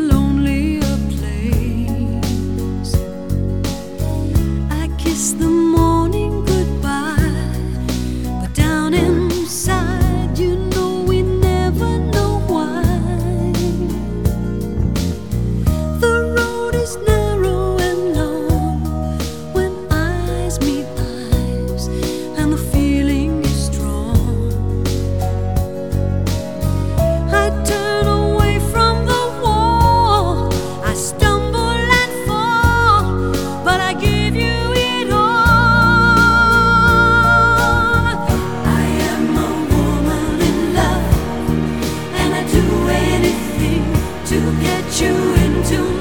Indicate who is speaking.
Speaker 1: lonelier place. I kiss the morning goodbye, but down inside, you know we never know why. The road is narrow and long when eyes meet eyes, and the feeling is strong. I turn away from the wall, I stumble and fall, but I give you it all. I am a woman in love, and I do anything to get you into